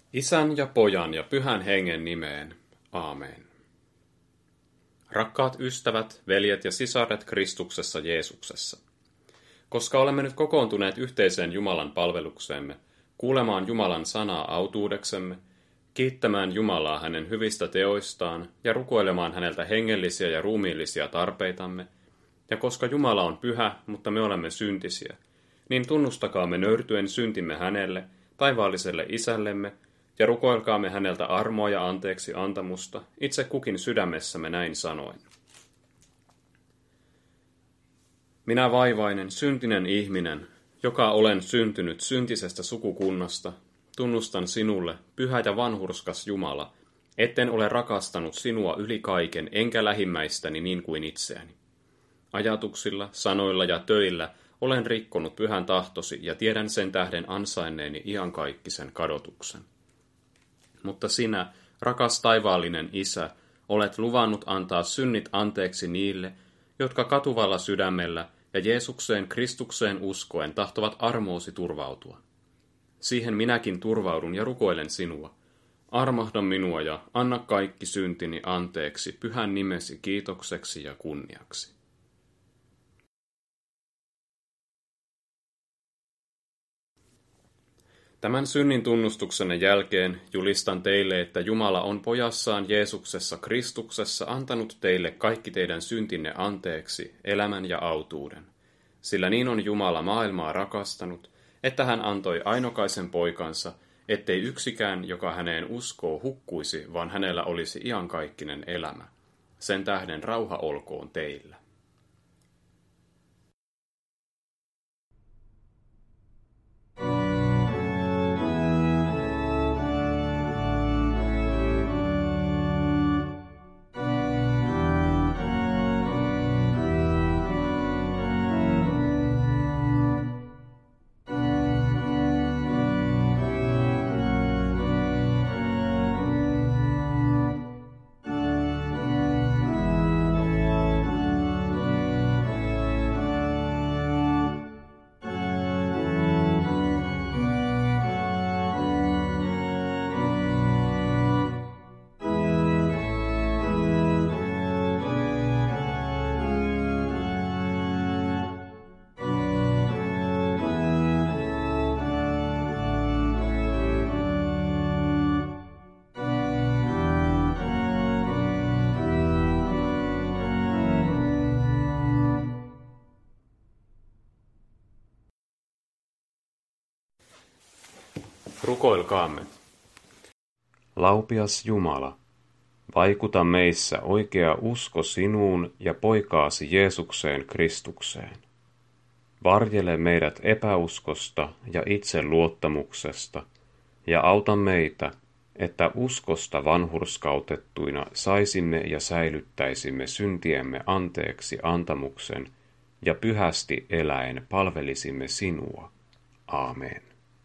Isän ja Pojan ja Pyhän Hengen nimeen. Aamen. Rakkaat ystävät, veljet ja sisaret Kristuksessa Jeesuksessa. Koska olemme nyt kokoontuneet yhteiseen Jumalan palvelukseemme, kuulemaan Jumalan sanaa autuudeksemme, kiittämään Jumalaa hänen hyvistä teoistaan ja rukoilemaan häneltä hengellisiä ja ruumiillisia tarpeitamme, ja koska Jumala on pyhä, mutta me olemme syntisiä, niin tunnustakaamme nöyrtyen syntimme hänelle, taivaalliselle Isällemme, ja rukoilkaamme häneltä armoa ja anteeksi antamusta, itse kukin sydämessämme näin sanoen. Minä vaivainen, syntinen ihminen, joka olen syntynyt syntisestä sukukunnasta, tunnustan sinulle, pyhä ja vanhurskas Jumala, etten ole rakastanut sinua yli kaiken, enkä lähimmäistäni niin kuin itseäni. Ajatuksilla, sanoilla ja töillä olen rikkonut pyhän tahtosi ja tiedän sen tähden ansainneeni iankaikkisen kadotuksen. Mutta sinä, rakas taivaallinen Isä, olet luvannut antaa synnit anteeksi niille, jotka katuvalla sydämellä ja Jeesukseen Kristukseen uskoen tahtovat armoosi turvautua. Siihen minäkin turvaudun ja rukoilen sinua. Armahda minua ja anna kaikki syntini anteeksi pyhän nimesi kiitokseksi ja kunniaksi. Tämän synnin tunnustuksenne jälkeen julistan teille, että Jumala on pojassaan Jeesuksessa Kristuksessa antanut teille kaikki teidän syntinne anteeksi, elämän ja autuuden. Sillä niin on Jumala maailmaa rakastanut, että hän antoi ainokaisen poikansa, ettei yksikään, joka häneen uskoo, hukkuisi, vaan hänellä olisi iankaikkinen elämä. Sen tähden rauha olkoon teillä. Rukoilkaamme. Laupias Jumala, vaikuta meissä oikea usko sinuun ja poikaasi Jeesukseen Kristukseen. Varjele meidät epäuskosta ja itseluottamuksesta ja auta meitä, että uskosta vanhurskautettuina saisimme ja säilyttäisimme syntiemme anteeksi antamuksen ja pyhästi eläen palvelisimme sinua. Aamen.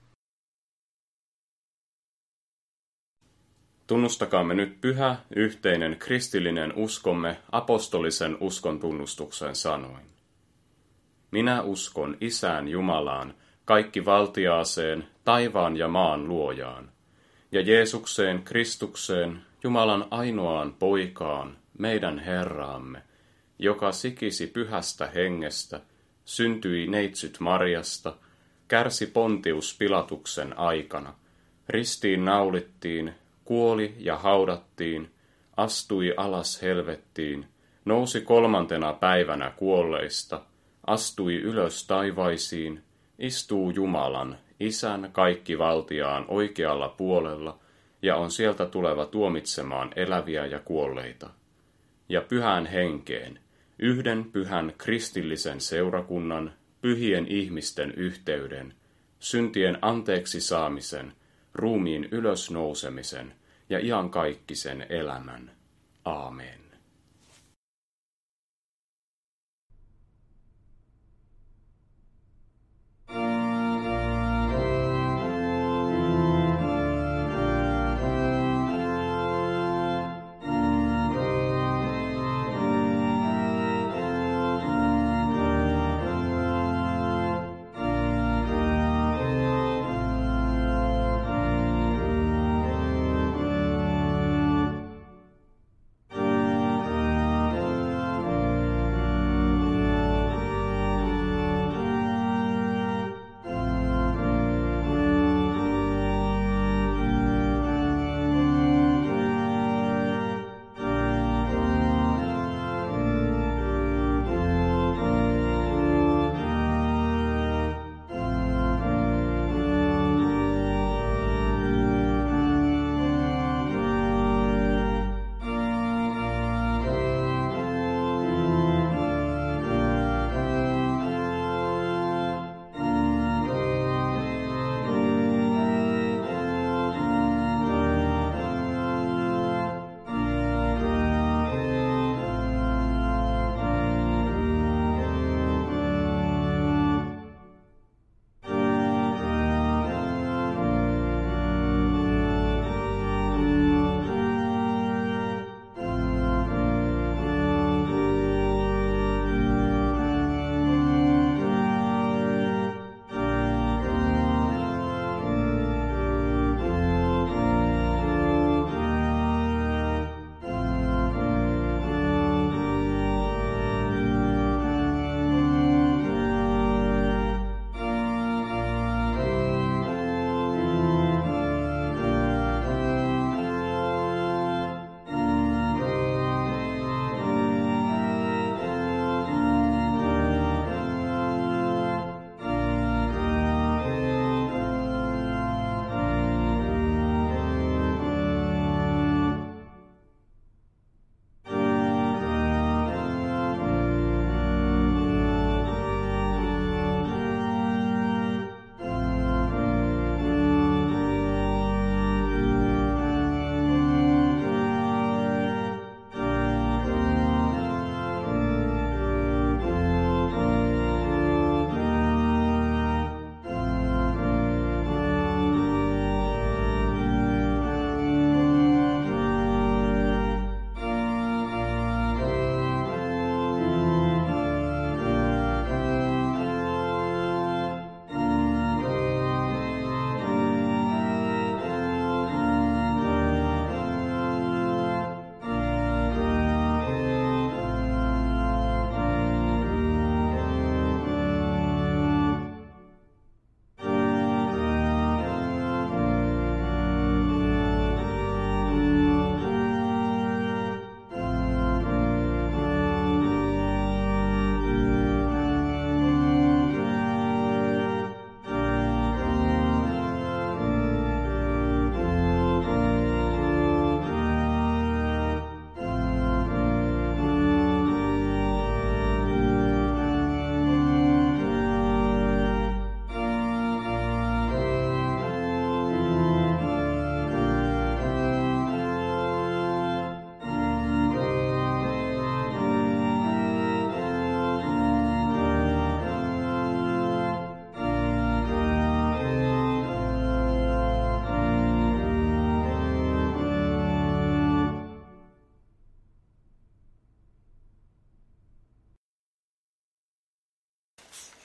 Tunnustakaamme nyt pyhä, yhteinen kristillinen uskomme apostolisen uskon tunnustuksen sanoin. Minä uskon Isään Jumalaan, kaikki valtiaaseen, taivaan ja maan luojaan, ja Jeesukseen Kristukseen, Jumalan ainoaan poikaan, meidän Herraamme, joka sikisi pyhästä hengestä, syntyi neitsyt Marjasta, kärsi Pontius Pilatuksen aikana, ristiin naulittiin, kuoli ja haudattiin, astui alas helvettiin, nousi 3. päivänä kuolleista, astui ylös taivaisiin, istuu Jumalan, Isän kaikkivaltiaan oikealla puolella ja on sieltä tuleva tuomitsemaan eläviä ja kuolleita. Ja pyhään henkeen, yhden pyhän kristillisen seurakunnan, pyhien ihmisten yhteyden, syntien anteeksi saamisen, ruumiin ylösnousemisen ja iankaikkisen elämän. Aamen.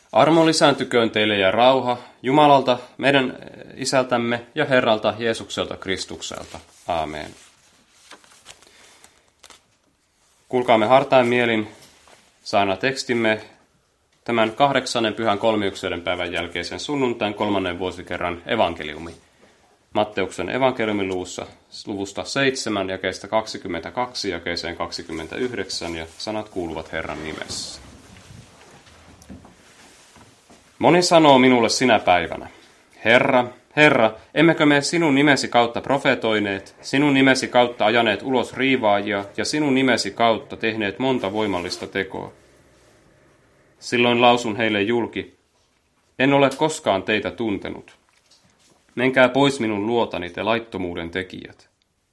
Armo lisääntyköön teille ja rauha Jumalalta, meidän Isältämme ja Herralta Jeesukselta Kristukselta. Aamen. Kuulkaamme hartain mielin saana tekstimme tämän 8. Pyhän Kolmiuksen päivän jälkeisen sunnuntain 3. vuosikerran evankeliumi. Matteuksen evankeliumin luvusta 7, jakeesta 22, jakeeseen 29, ja sanat kuuluvat Herran nimessä. Moni sanoo minulle sinä päivänä, Herra, Herra, emmekö me sinun nimesi kautta profetoineet, sinun nimesi kautta ajaneet ulos riivaajia ja sinun nimesi kautta tehneet monta voimallista tekoa? Silloin lausun heille julki, en ole koskaan teitä tuntenut. Menkää pois minun luotani te laittomuuden tekijät.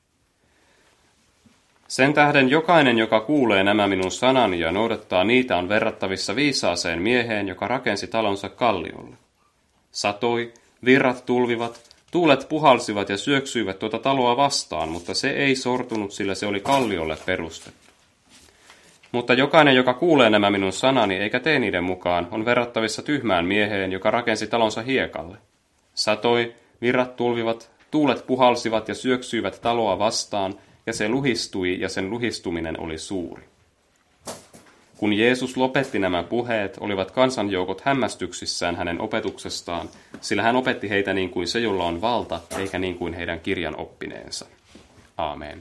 Sen tähden jokainen, joka kuulee nämä minun sanani ja noudattaa niitä, on verrattavissa viisaaseen mieheen, joka rakensi talonsa kalliolle. Satoi, virrat tulvivat, tuulet puhalsivat ja syöksyivät tuota taloa vastaan, mutta se ei sortunut, sillä se oli kalliolle perustettu. Mutta jokainen, joka kuulee nämä minun sanani eikä tee niiden mukaan, on verrattavissa tyhmään mieheen, joka rakensi talonsa hiekalle. Satoi, virrat tulvivat, tuulet puhalsivat ja syöksyivät taloa vastaan, ja se luhistui, ja sen luhistuminen oli suuri. Kun Jeesus lopetti nämä puheet, olivat kansanjoukot hämmästyksissään hänen opetuksestaan, sillä hän opetti heitä niin kuin se, jolla on valta, eikä niin kuin heidän kirjan oppineensa. Aamen.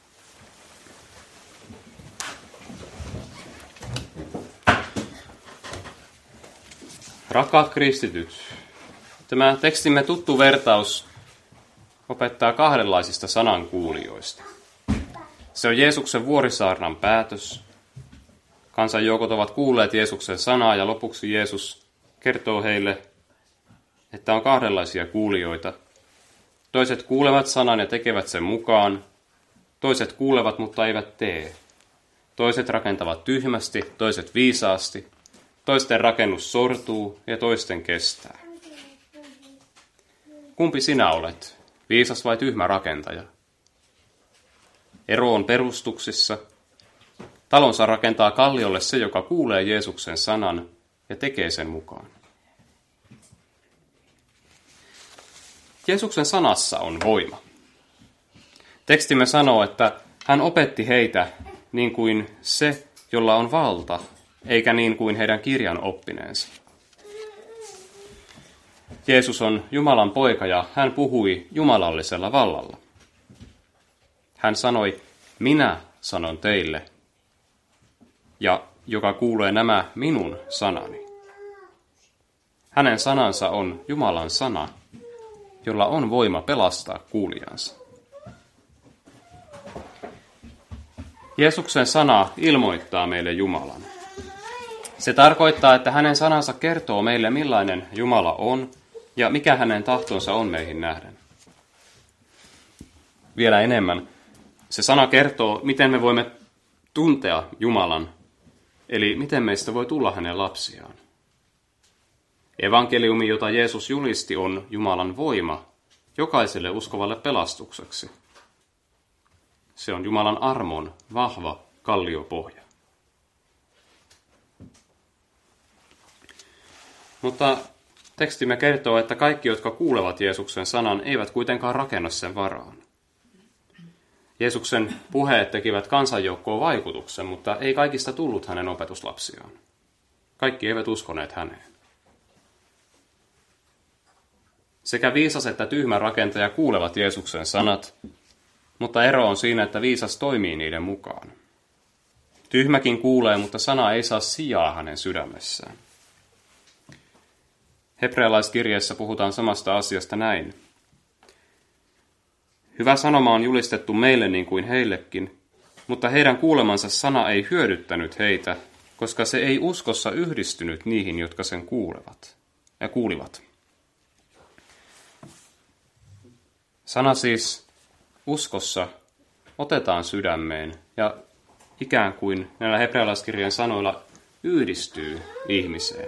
Rakkaat kristityt, tämä tekstimme tuttu vertaus opettaa kahdenlaisista sanankuulijoista. Se on Jeesuksen vuorisaarnan päätös. Kansanjoukot ovat kuulleet Jeesuksen sanaa ja lopuksi Jeesus kertoo heille, että on kahdenlaisia kuulijoita. Toiset kuulevat sanan ja tekevät sen mukaan. Toiset kuulevat, mutta eivät tee. Toiset rakentavat tyhmästi, toiset viisaasti. Toisten rakennus sortuu ja toisten kestää. Kumpi sinä olet, viisas vai tyhmä rakentaja? Ero on perustuksissa. Talonsa rakentaa kalliolle se, joka kuulee Jeesuksen sanan ja tekee sen mukaan. Jeesuksen sanassa on voima. Tekstimme sanoo, että hän opetti heitä niin kuin se, jolla on valta, eikä niin kuin heidän kirjan oppineensa. Jeesus on Jumalan poika ja hän puhui jumalallisella vallalla. Hän sanoi, minä sanon teille, ja joka kuulee nämä minun sanani. Hänen sanansa on Jumalan sana, jolla on voima pelastaa kuulijansa. Jeesuksen sana ilmoittaa meille Jumalan. Se tarkoittaa, että hänen sanansa kertoo meille, millainen Jumala on ja mikä hänen tahtonsa on meihin nähden. Vielä enemmän, se sana kertoo, miten me voimme tuntea Jumalan, eli miten meistä voi tulla hänen lapsiaan. Evankeliumi, jota Jeesus julisti, on Jumalan voima jokaiselle uskovalle pelastukseksi. Se on Jumalan armon vahva kalliopohja. Mutta tekstimme kertoo, että kaikki, jotka kuulevat Jeesuksen sanan, eivät kuitenkaan rakenna sen varaan. Jeesuksen puheet tekivät kansanjoukkoon vaikutuksen, mutta ei kaikista tullut hänen opetuslapsiaan. Kaikki eivät uskoneet häneen. Sekä viisas että tyhmä rakentaja kuulevat Jeesuksen sanat, mutta ero on siinä, että viisas toimii niiden mukaan. Tyhmäkin kuulee, mutta sana ei saa sijaa hänen sydämessään. Hebrealaiskirjeessä puhutaan samasta asiasta näin. Hyvä sanoma on julistettu meille niin kuin heillekin, mutta heidän kuulemansa sana ei hyödyttänyt heitä, koska se ei uskossa yhdistynyt niihin, jotka sen kuulivat. Sana siis uskossa otetaan sydämeen ja ikään kuin näillä hebrealaiskirjeen sanoilla yhdistyy ihmiseen.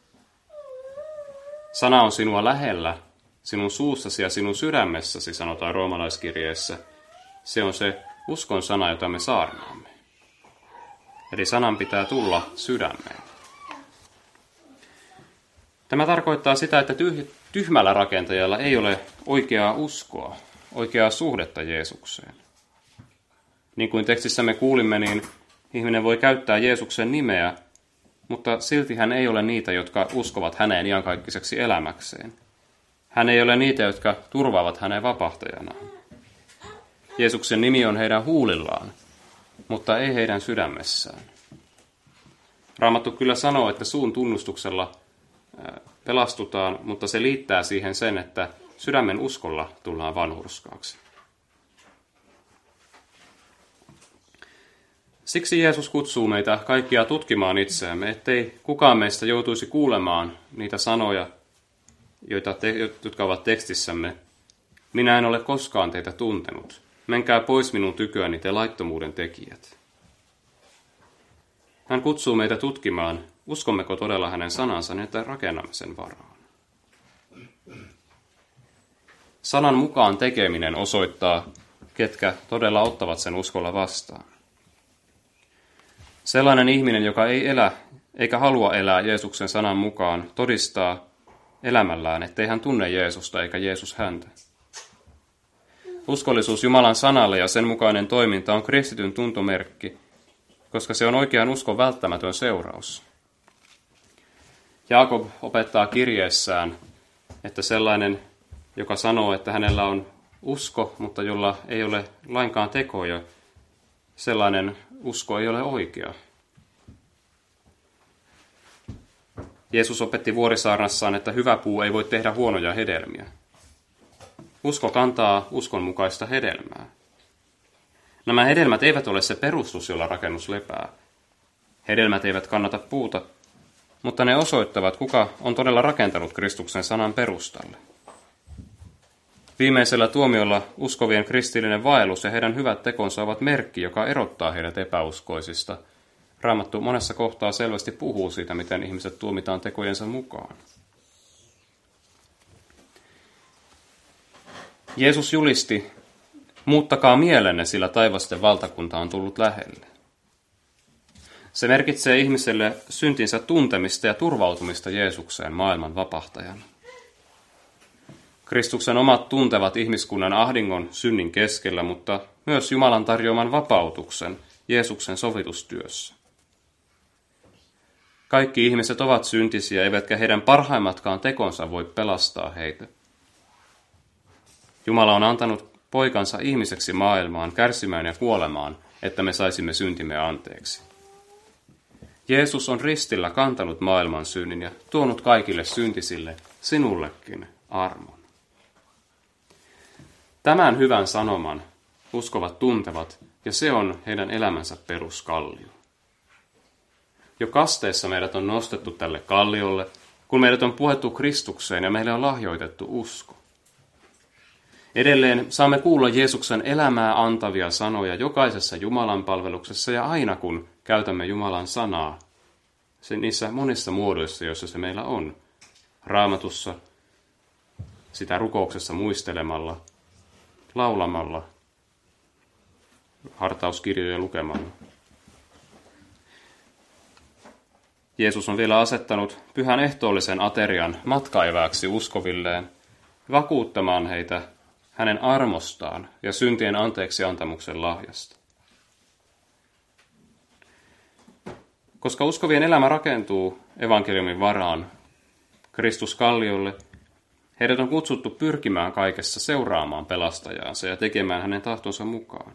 Sana on sinua lähellä, sinun suussasi ja sinun sydämessäsi, sanotaan roomalaiskirjeessä. Se on se uskon sana, jota me saarnaamme. Eli sanan pitää tulla sydämeen. Tämä tarkoittaa sitä, että tyhmällä rakentajalla ei ole oikeaa uskoa, oikeaa suhdetta Jeesukseen. Niin kuin tekstissämme kuulimme, niin ihminen voi käyttää Jeesuksen nimeä, mutta silti hän ei ole niitä, jotka uskovat häneen iankaikkaiseksi elämäkseen. Hän ei ole niitä, jotka turvaavat hänen vapahtajanaan. Jeesuksen nimi on heidän huulillaan, mutta ei heidän sydämessään. Raamattu kyllä sanoo, että suun tunnustuksella pelastutaan, mutta se liittää siihen sen, että sydämen uskolla tullaan vanhurskaaksi. Siksi Jeesus kutsuu meitä kaikkia tutkimaan itseämme, ettei kukaan meistä joutuisi kuulemaan niitä sanoja, jotka ovat tekstissämme. Minä en ole koskaan teitä tuntenut. Menkää pois minun tyköäni, te laittomuuden tekijät. Hän kutsuu meitä tutkimaan, uskommeko todella hänen sanansa, niin että rakennamme sen varaan. Sanan mukaan tekeminen osoittaa, ketkä todella ottavat sen uskolla vastaan. Sellainen ihminen, joka ei elä eikä halua elää Jeesuksen sanan mukaan, todistaa elämällään, ettei hän tunne Jeesusta eikä Jeesus häntä. Uskollisuus Jumalan sanalle ja sen mukainen toiminta on kristityn tuntomerkki, koska se on oikean uskon välttämätön seuraus. Jaakob opettaa kirjeessään, että sellainen, joka sanoo, että hänellä on usko, mutta jolla ei ole lainkaan tekoja, sellainen usko ei ole oikea. Jeesus opetti Vuorisaarnassaan, että hyvä puu ei voi tehdä huonoja hedelmiä. Usko kantaa uskonmukaista hedelmää. Nämä hedelmät eivät ole se perustus, jolla rakennus lepää. Hedelmät eivät kannata puuta, mutta ne osoittavat, kuka on todella rakentanut Kristuksen sanan perustalle. Viimeisellä tuomiolla uskovien kristillinen vaellus ja heidän hyvät tekonsa ovat merkki, joka erottaa heidät epäuskoisista. Raamattu monessa kohtaa selvästi puhuu siitä, miten ihmiset tuomitaan tekojensa mukaan. Jeesus julisti, muuttakaa mielenne, sillä taivasten valtakunta on tullut lähelle. Se merkitsee ihmiselle syntinsä tuntemista ja turvautumista Jeesukseen maailman vapahtajana. Kristuksen omat tuntevat ihmiskunnan ahdingon synnin keskellä, mutta myös Jumalan tarjoaman vapautuksen Jeesuksen sovitustyössä. Kaikki ihmiset ovat syntisiä, eivätkä heidän parhaimmatkaan tekonsa voi pelastaa heitä. Jumala on antanut poikansa ihmiseksi maailmaan, kärsimään ja kuolemaan, että me saisimme syntimme anteeksi. Jeesus on ristillä kantanut maailman synnin ja tuonut kaikille syntisille, sinullekin, armon. Tämän hyvän sanoman uskovat tuntevat, ja se on heidän elämänsä peruskallio. Jo kasteessa meidät on nostettu tälle kalliolle, kun meidät on puettu Kristukseen ja meille on lahjoitettu usko. Edelleen saamme kuulla Jeesuksen elämää antavia sanoja jokaisessa Jumalan palveluksessa ja aina kun käytämme Jumalan sanaa, niissä monissa muodoissa, joissa se meillä on. Raamatussa, sitä rukouksessa muistelemalla, laulamalla, hartauskirjoja lukemalla. Jeesus on vielä asettanut pyhän ehtoollisen aterian matkaeväksi uskovilleen, vakuuttamaan heitä hänen armostaan ja syntien anteeksi antamuksen lahjasta. Koska uskovien elämä rakentuu evankeliumin varaan Kristuskalliolle, heidät on kutsuttu pyrkimään kaikessa seuraamaan pelastajaansa ja tekemään hänen tahtonsa mukaan.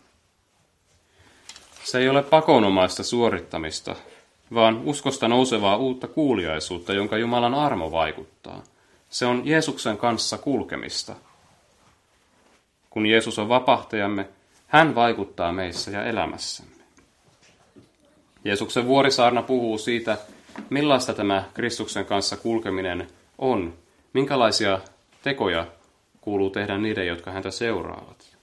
Se ei ole pakonomaista suorittamista, vaan uskosta nousevaa uutta kuuliaisuutta, jonka Jumalan armo vaikuttaa. Se on Jeesuksen kanssa kulkemista. Kun Jeesus on vapahtajamme, hän vaikuttaa meissä ja elämässämme. Jeesuksen Vuorisaarna puhuu siitä, millaista tämä Kristuksen kanssa kulkeminen on, minkälaisia tekoja kuuluu tehdä niiden, jotka häntä seuraavat.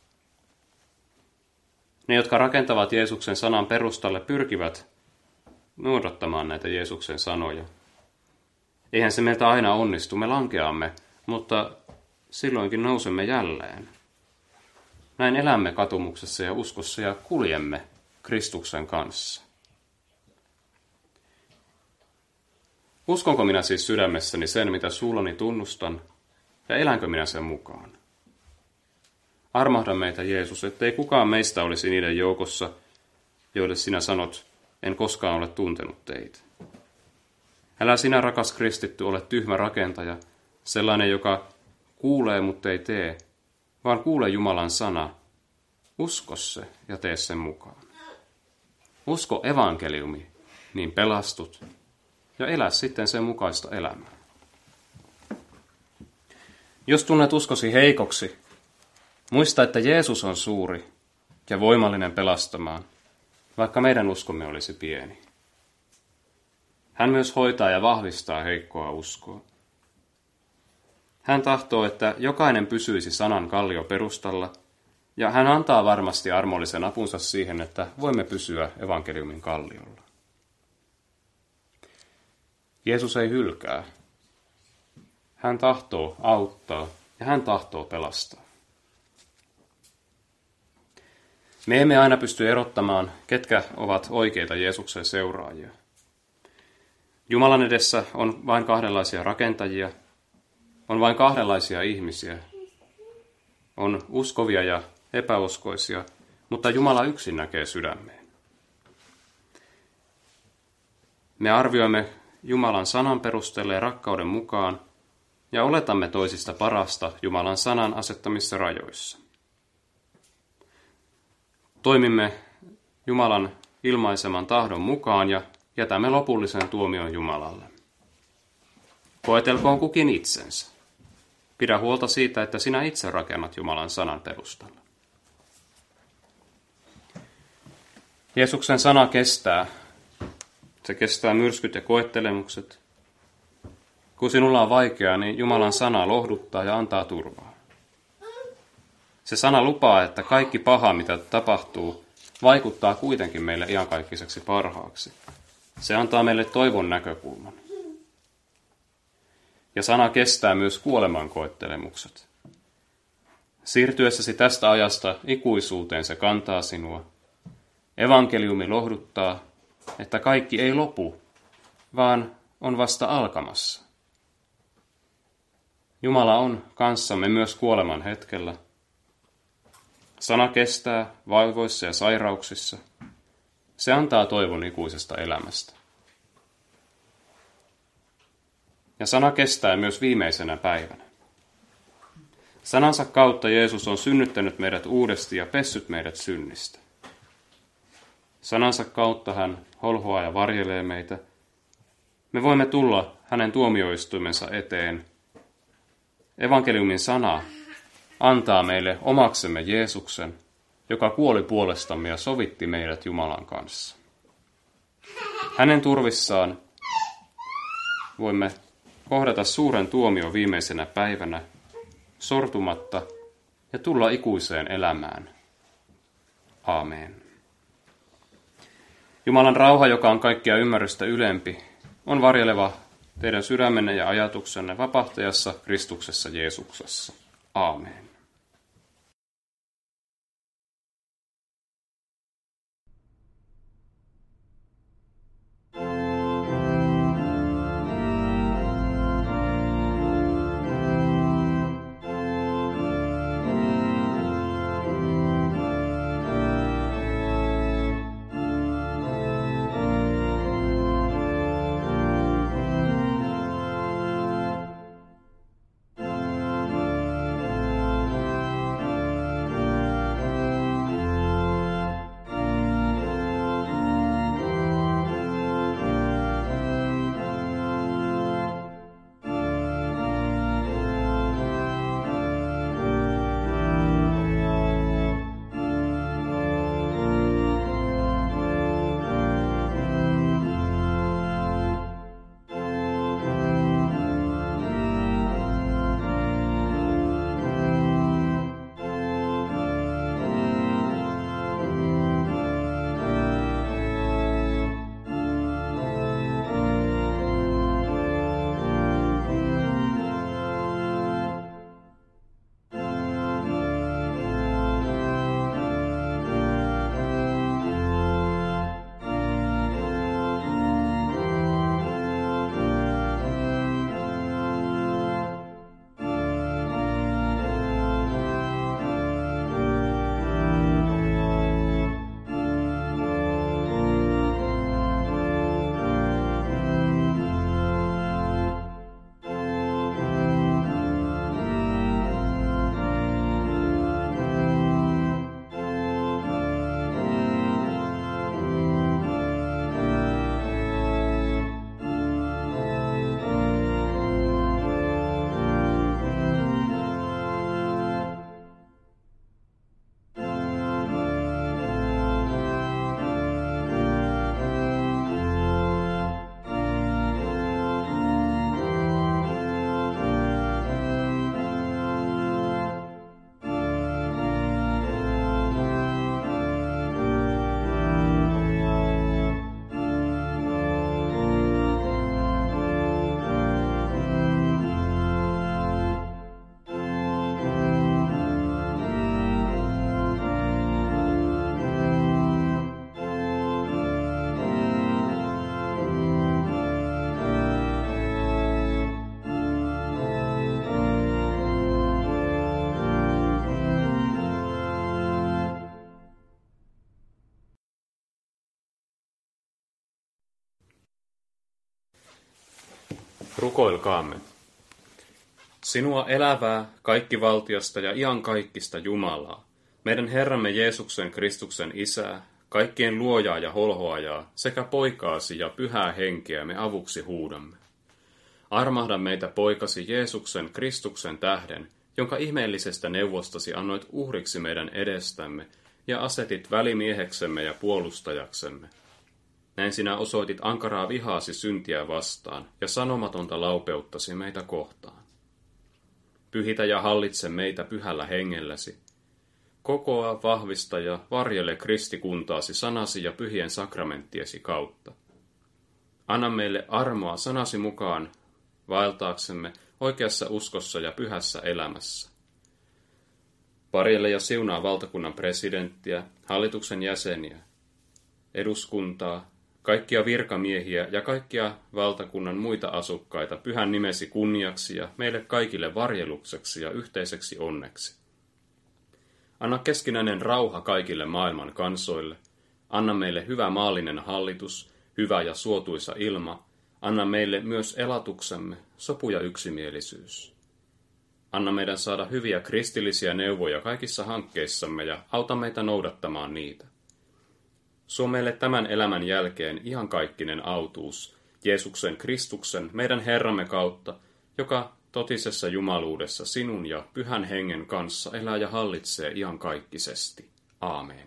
Ne, jotka rakentavat Jeesuksen sanan perustalle, pyrkivät noudattamaan näitä Jeesuksen sanoja. Eihän se meiltä aina onnistu, me lankeamme, mutta silloinkin nousemme jälleen. Näin elämme katumuksessa ja uskossa ja kuljemme Kristuksen kanssa. Uskonko minä siis sydämessäni sen, mitä suullani tunnustan, ja elänkö minä sen mukaan? Armahda meitä, Jeesus, ettei kukaan meistä olisi niiden joukossa, joille sinä sanot, en koskaan ole tuntenut teitä. Älä sinä, rakas kristitty, ole tyhmä rakentaja, sellainen, joka kuulee, mutta ei tee, vaan kuule Jumalan sana. Usko se ja tee sen mukaan. Usko evankeliumi, niin pelastut, ja elä sitten sen mukaista elämää. Jos tunnet uskosi heikoksi, muista, että Jeesus on suuri ja voimallinen pelastamaan, vaikka meidän uskomme olisi pieni. Hän myös hoitaa ja vahvistaa heikkoa uskoa. Hän tahtoo, että jokainen pysyisi sanan kallioperustalla, ja hän antaa varmasti armollisen apunsa siihen, että voimme pysyä evankeliumin kalliolla. Jeesus ei hylkää. Hän tahtoo auttaa ja hän tahtoo pelastaa. Me emme aina pysty erottamaan, ketkä ovat oikeita Jeesuksen seuraajia. Jumalan edessä on vain kahdenlaisia rakentajia, on vain kahdenlaisia ihmisiä. On uskovia ja epäuskoisia, mutta Jumala yksin näkee sydämeen. Me arvioimme Jumalan sanan perusteella ja rakkauden mukaan ja oletamme toisista parasta Jumalan sanan asettamissa rajoissa. Toimimme Jumalan ilmaiseman tahdon mukaan ja jätämme lopullisen tuomion Jumalalle. Koetelkoon kukin itsensä. Pidä huolta siitä, että sinä itse rakennat Jumalan sanan perustalla. Jeesuksen sana kestää. Se kestää myrskyt ja koettelemukset. Kun sinulla on vaikeaa, niin Jumalan sana lohduttaa ja antaa turvaa. Se sana lupaa, että kaikki paha, mitä tapahtuu, vaikuttaa kuitenkin meille iankaikkisesti parhaaksi. Se antaa meille toivon näkökulman. Ja sana kestää myös kuoleman koettelemukset. Siirtyessäsi tästä ajasta ikuisuuteen se kantaa sinua. Evankeliumi lohduttaa, että kaikki ei lopu, vaan on vasta alkamassa. Jumala on kanssamme myös kuoleman hetkellä. Sana kestää vaivoissa ja sairauksissa. Se antaa toivon ikuisesta elämästä. Ja sana kestää myös viimeisenä päivänä. Sanansa kautta Jeesus on synnyttänyt meidät uudesti ja pessyt meidät synnistä. Sanansa kautta hän holhoaa ja varjelee meitä. Me voimme tulla hänen tuomioistuimensa eteen. Evankeliumin sana antaa meille omaksemme Jeesuksen, joka kuoli puolestamme ja sovitti meidät Jumalan kanssa. Hänen turvissaan voimme kohdata suuren tuomion viimeisenä päivänä, sortumatta ja tulla ikuiseen elämään. Aamen. Jumalan rauha, joka on kaikkia ymmärrystä ylempi, on varjeleva teidän sydämenne ja ajatuksenne vapahtajassa Kristuksessa Jeesuksessa. Aamen. Rukoilkaamme. Sinua elävää, kaikkivaltiasta ja iankaikkista Jumalaa, meidän Herramme Jeesuksen Kristuksen Isää, kaikkien luojaa ja holhoajaa, sekä poikaasi ja pyhää henkeä me avuksi huudamme. Armahda meitä poikasi Jeesuksen Kristuksen tähden, jonka ihmeellisestä neuvostasi annoit uhriksi meidän edestämme ja asetit välimieheksemme ja puolustajaksemme. Näin sinä osoitit ankaraa vihaasi syntiä vastaan ja sanomatonta laupeuttasi meitä kohtaan. Pyhitä ja hallitse meitä pyhällä hengelläsi. Kokoa, vahvista ja varjele kristikuntaasi sanasi ja pyhien sakramenttiesi kautta. Anna meille armoa sanasi mukaan vaeltaaksemme oikeassa uskossa ja pyhässä elämässä. Varjele ja siunaa valtakunnan presidenttiä, hallituksen jäseniä, eduskuntaa, kaikkia virkamiehiä ja kaikkia valtakunnan muita asukkaita pyhän nimesi kunniaksi ja meille kaikille varjelukseksi ja yhteiseksi onneksi. Anna keskinäinen rauha kaikille maailman kansoille. Anna meille hyvä maallinen hallitus, hyvä ja suotuisa ilma. Anna meille myös elatuksemme, sopu ja yksimielisyys. Anna meidän saada hyviä kristillisiä neuvoja kaikissa hankkeissamme ja auta meitä noudattamaan niitä. Suo meille tämän elämän jälkeen iankaikkinen autuus, Jeesuksen Kristuksen, meidän Herramme kautta, joka totisessa jumaluudessa sinun ja pyhän hengen kanssa elää ja hallitsee iankaikkisesti. Aamen.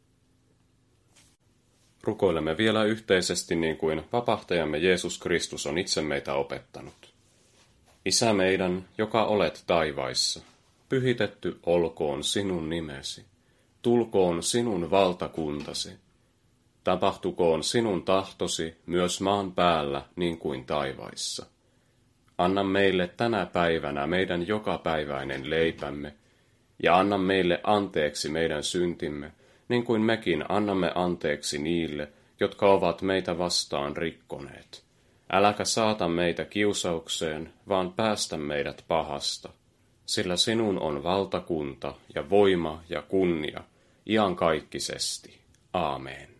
Rukoilemme vielä yhteisesti niin kuin vapahtajamme Jeesus Kristus on itse meitä opettanut. Isä meidän, joka olet taivaissa, pyhitetty olkoon sinun nimesi, tulkoon sinun valtakuntasi. Tapahtukoon sinun tahtosi myös maan päällä niin kuin taivaissa. Anna meille tänä päivänä meidän jokapäiväinen leipämme, ja anna meille anteeksi meidän syntimme, niin kuin mekin annamme anteeksi niille, jotka ovat meitä vastaan rikkoneet. Äläkä saata meitä kiusaukseen, vaan päästä meidät pahasta, sillä sinun on valtakunta ja voima ja kunnia, iankaikkisesti. Aamen.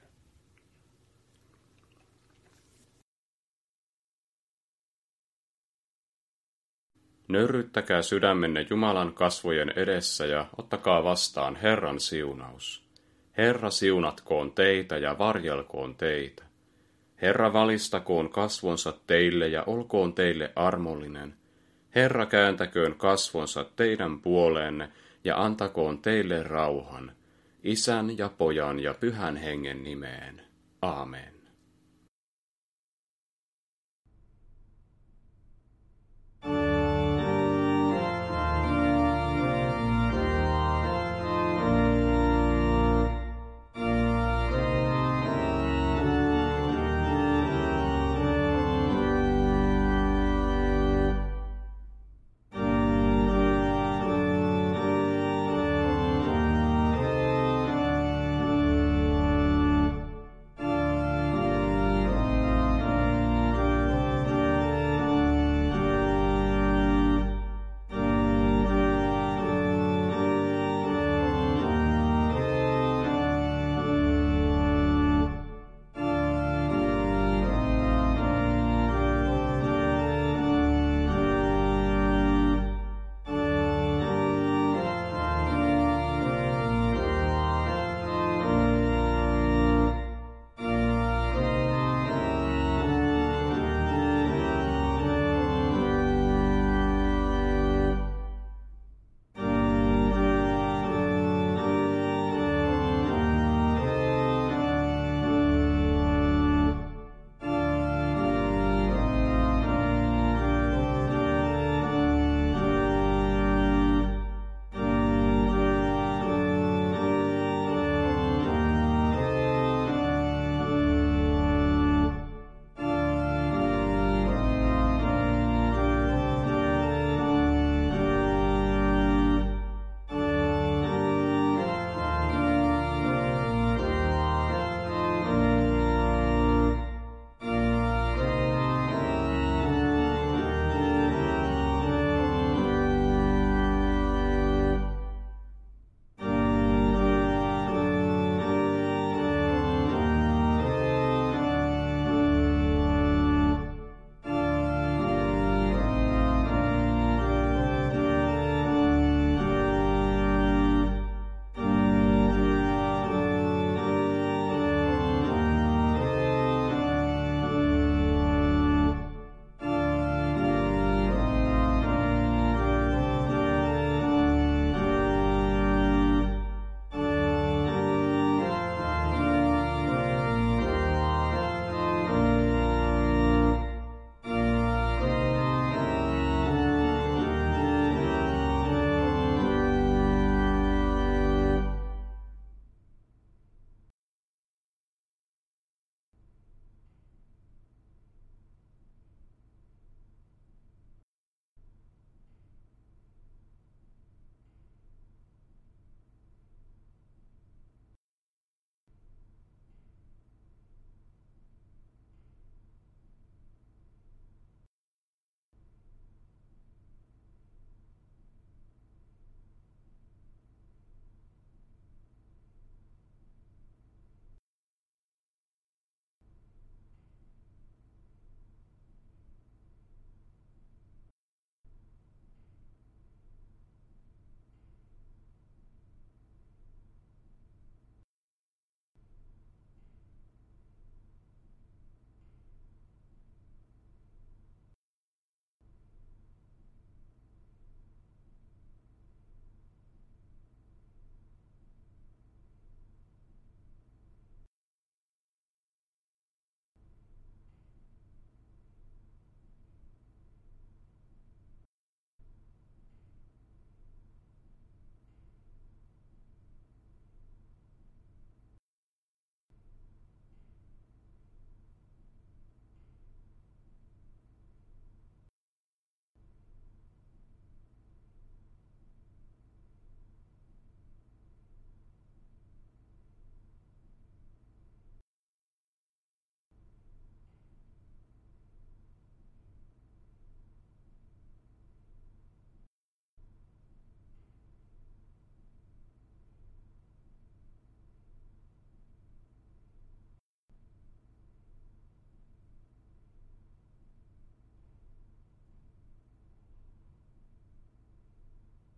Nöyryyttäkää sydämenne Jumalan kasvojen edessä ja ottakaa vastaan Herran siunaus. Herra siunatkoon teitä ja varjelkoon teitä. Herra valistakoon kasvonsa teille ja olkoon teille armollinen. Herra kääntäköön kasvonsa teidän puoleenne ja antakoon teille rauhan. Isän ja Pojan ja Pyhän Hengen nimeen. Aamen.